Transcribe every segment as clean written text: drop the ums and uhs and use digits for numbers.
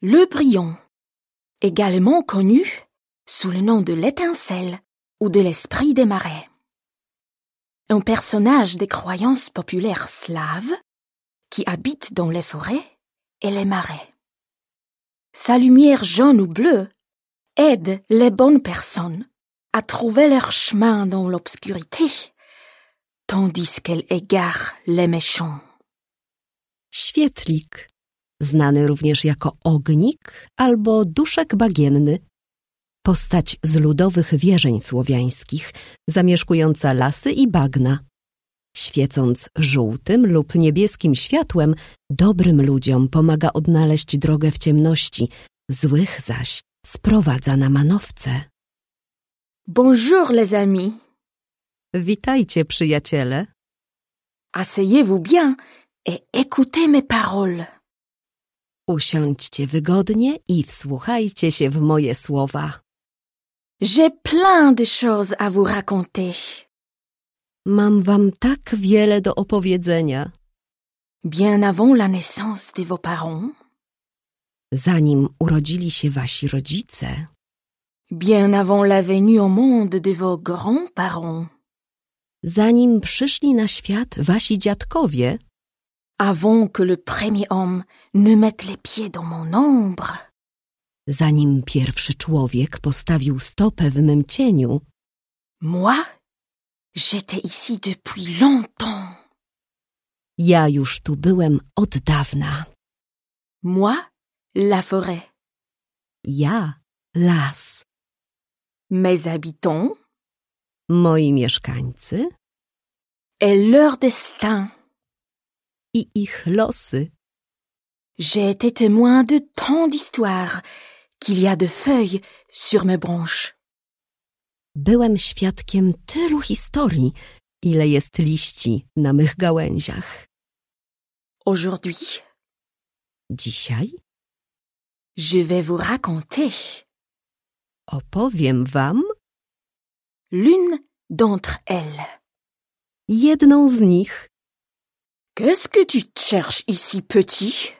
Le brillant, également connu sous le nom de l'étincelle ou de l'esprit des marais. Un personnage des croyances populaires slaves qui habite dans les forêts et les marais. Sa lumière jaune ou bleue aide les bonnes personnes à trouver leur chemin dans l'obscurité, tandis qu'elle égare les méchants. Świetlik, znany również jako ognik albo duszek bagienny. Postać z ludowych wierzeń słowiańskich, zamieszkująca lasy i bagna. Świecąc żółtym lub niebieskim światłem, dobrym ludziom pomaga odnaleźć drogę w ciemności, złych zaś sprowadza na manowce. Bonjour les amis. Witajcie, przyjaciele. Asseyez-vous bien et écoutez mes paroles. Usiądźcie wygodnie i wsłuchajcie się w moje słowa. J'ai plein de choses à vous raconter. Mam wam tak wiele do opowiedzenia. Bien avant la naissance de vos parents, Zanim urodzili się wasi rodzice, bien avant la venue au monde de vos grands-parents, zanim przyszli na świat wasi dziadkowie, avant que le premier homme ne mette les pieds dans mon ombre, zanim pierwszy człowiek postawił stopę w mym cieniu, moi, j'étais ici depuis longtemps. ja już tu byłem od dawna. Moi, la forêt. Ja, las. Mes habitants Moi mieszkańcy et leur destin. i ich losy. J'ai été témoin de tant d'histoires qu'il y a de feuilles sur mes branches. Byłem świadkiem tylu historii, ile jest liści na mych gałęziach. Aujourd'hui, Dzisiaj je vais vous raconter opowiem wam l'une d'entre elles. jedną z nich. Qu'est-ce que tu cherches ici, petit?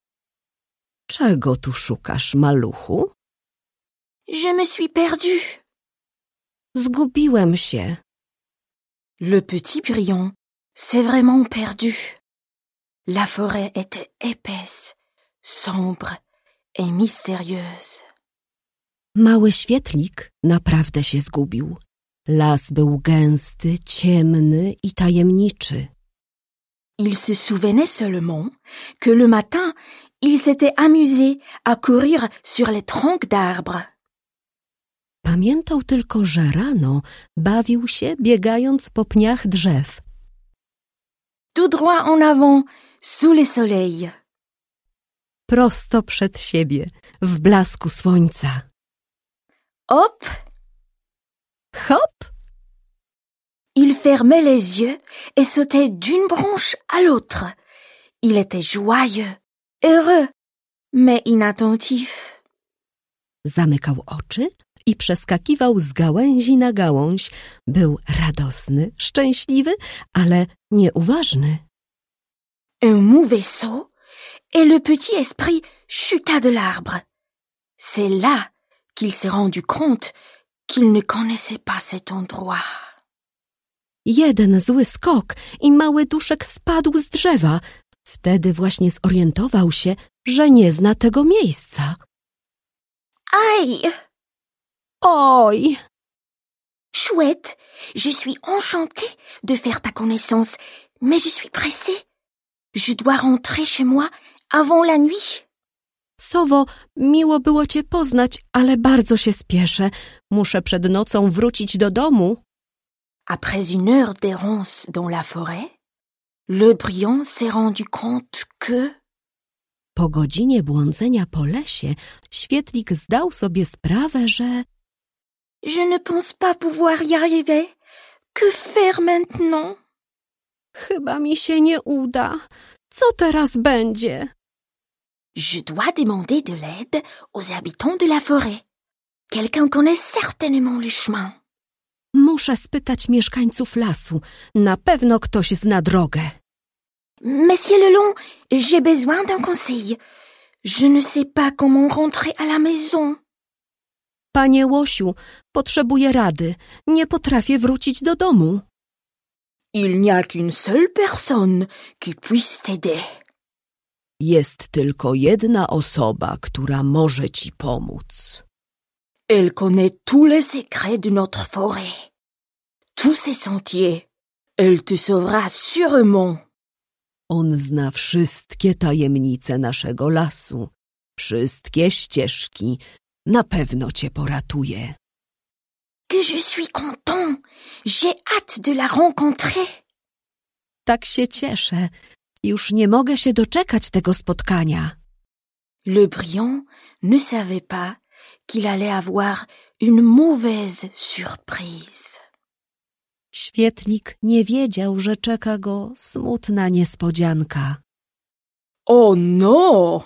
Czego tu szukasz, maluchu? Je me suis perdu. Zgubiłem się. Le petit brillant s'est vraiment perdu. La forêt était épaisse, sombre et mystérieuse. Mały świetlik naprawdę się zgubił. Las był gęsty, ciemny i tajemniczy. Il se souvenait seulement que le matin, il s'était amusé à courir sur les troncs d'arbres. Pamiętał tylko, że rano bawił się, biegając po pniach drzew. Tout droit en avant, sous le soleil. Prosto przed siebie, w blasku słońca. Hop! Hop! Il fermait les yeux et sautait d'une branche à l'autre. Il était joyeux, heureux, mais inattentif. Zamykał oczy i przeskakiwał z gałęzi na gałąź. Był radosny, szczęśliwy, ale nieuważny. Un mauvais saut et le petit esprit chuta de l'arbre. C'est là qu'il s'est rendu compte qu'il ne connaissait pas cet endroit. Jeden zły skok i mały duszek spadł z drzewa. Wtedy właśnie zorientował się, że nie zna tego miejsca. Aïe! Oj! Chouette, je suis enchantée de faire ta connaissance, mais je suis pressée. Je dois rentrer chez moi avant la nuit. Sowo, miło było cię poznać, ale bardzo się spieszę. Muszę przed nocą wrócić do domu. Après une heure d'errance dans la forêt, le brillant s'est rendu compte que... Po godzinie błądzenia po lesie, świetlik zdał sobie sprawę, że... Je ne pense pas pouvoir y arriver. Que faire maintenant? Chyba mi się nie uda. Co teraz będzie? Je dois demander de l'aide aux habitants de la forêt. Quelqu'un connaît certainement le chemin. Muszę spytać mieszkańców lasu. Na pewno ktoś zna drogę. Monsieur le Long, j'ai besoin d'un conseil. Je ne sais pas comment rentrer à la maison. Panie Łosiu, potrzebuję rady. Nie potrafię wrócić do domu. Il n'y a qu'une seule personne qui puisse t'aider. Jest tylko jedna osoba, która może ci pomóc. Elle connaît tous les secrets de notre forêt, tous ses sentiers. Elle te sauvera sûrement. On zna wszystkie tajemnice naszego lasu, wszystkie ścieżki. Na pewno cię poratuje. Que je suis content. J'ai hâte de la rencontrer. Tak się cieszę. Już nie mogę się doczekać tego spotkania. Le brillant ne savait pas qu'il allait avoir une mauvaise surprise. Świetlik nie wiedział, że czeka go smutna niespodzianka. Oh non!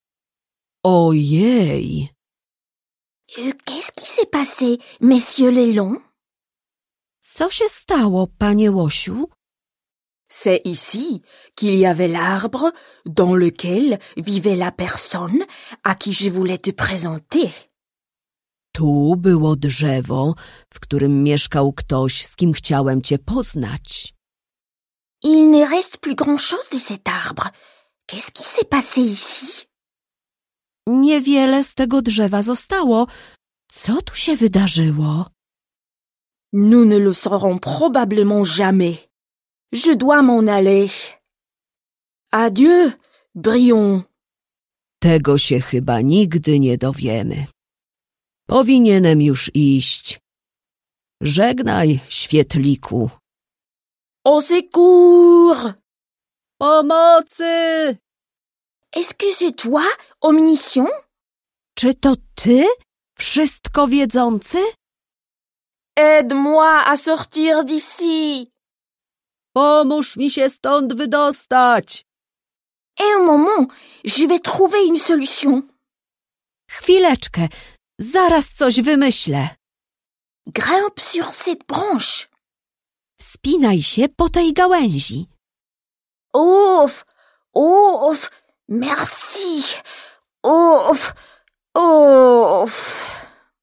Ojej! Qu'est-ce qui s'est passé, messieurs les longs? Co się stało, panie Łosiu? C'est ici qu'il y avait l'arbre dans lequel vivait la personne à qui je voulais te présenter. Tu było drzewo, w którym mieszkał ktoś, z kim chciałem cię poznać. Il ne reste plus grand-chose de cet arbre. Qu'est-ce qui s'est passé ici? Niewiele z tego drzewa zostało. Co tu się wydarzyło? Nous ne le saurons probablement jamais. Je dois m'en aller. Adieu, Brion. Tego się chyba nigdy nie dowiemy. Powinienem już iść. Żegnaj, świetliku. Au secours! Pomocy! Est-ce que c'est toi, omniscient? Czy to ty, wszystko wiedzący? Aide-moi à sortir d'ici. Pomóż mi się stąd wydostać. Un moment, je vais trouver une solution. Chwileczkę, zaraz coś wymyślę. Grimpe sur cette branche. Wspinaj się po tej gałęzi. Ouf, ouf, merci. Ouf, ouf.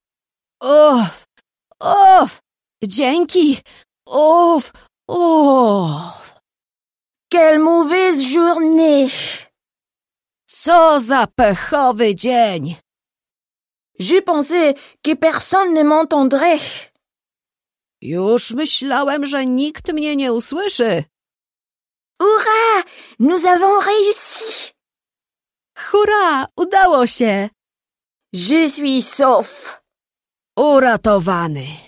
Dzięki. Quelle mauvaise journée. Co za pechowy dzień. Je pensais que personne ne m'entendrait. Już myślałem, że nikt mnie nie usłyszy. Hurrah! Nous avons réussi! Hurra! Udało się! Je suis sauf! Uratowany!